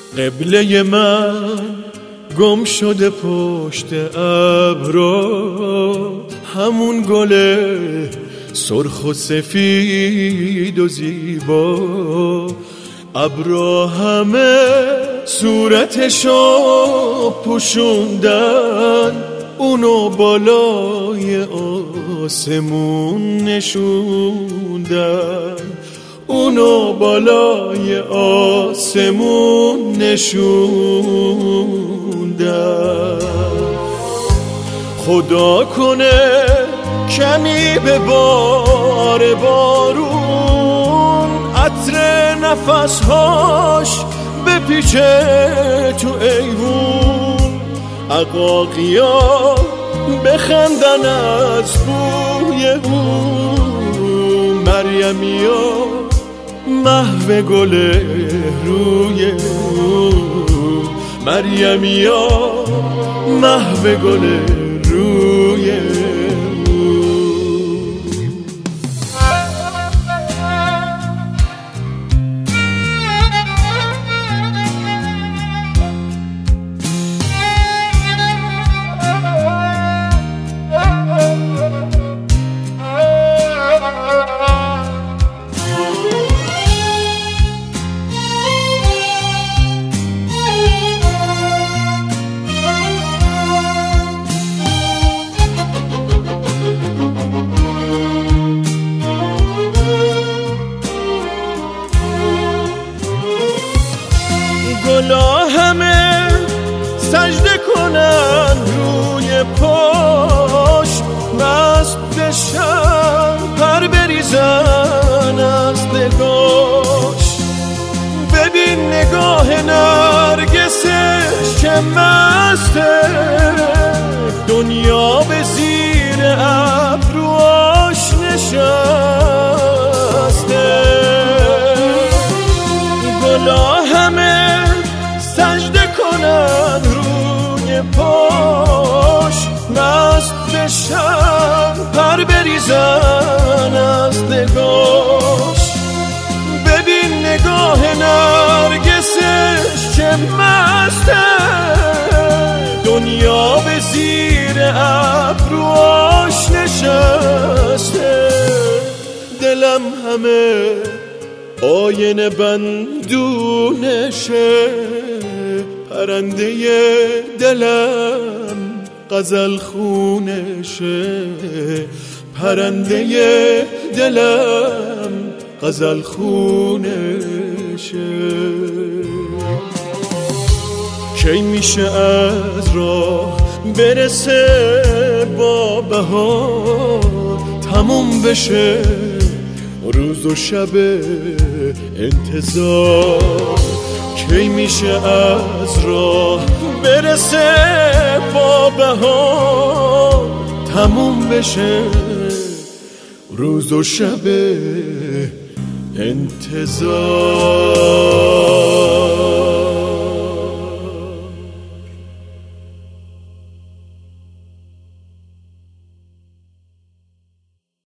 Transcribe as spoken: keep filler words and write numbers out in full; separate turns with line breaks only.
قبله من گم شده پشت ابرات، همون گل سرخ و سفید و زیبا. ابرا همه صورتشو پوشوندن، اونو بالای آسمون نشوندن، اونو بالای آسمون نشوندن. خدا کنه کمی به بار بارون، عطر نفسهاش بپیچه تو ایوون. عقاقیا بخندن از بوی اون، مریمیا محو گل روی اون، مریمیا محو گل روی اون. گلا همه سجده کنن روی پاش، مست بشن پر بریزن از دلگاش. ببین نگاه نرگسش که مسته، دنیا به زیر ابروهاش نشسته. گلا همه سجده کنن روی پاش، مست بشن پر بریزن از دلگاش. ببین نگاه نرگسش چه مسته، دنیا به زیر ابروهاش نشسته. دلم همه آینه بندونشه، پرنده دلم غزل خونشه، پرنده دلم غزل خونشه. کی میشه از راه برسه با بهار، تموم بشه روز و شب انتظار. کی میشه از راه برسه با بهار، تموم بشه روز و شب انتظار.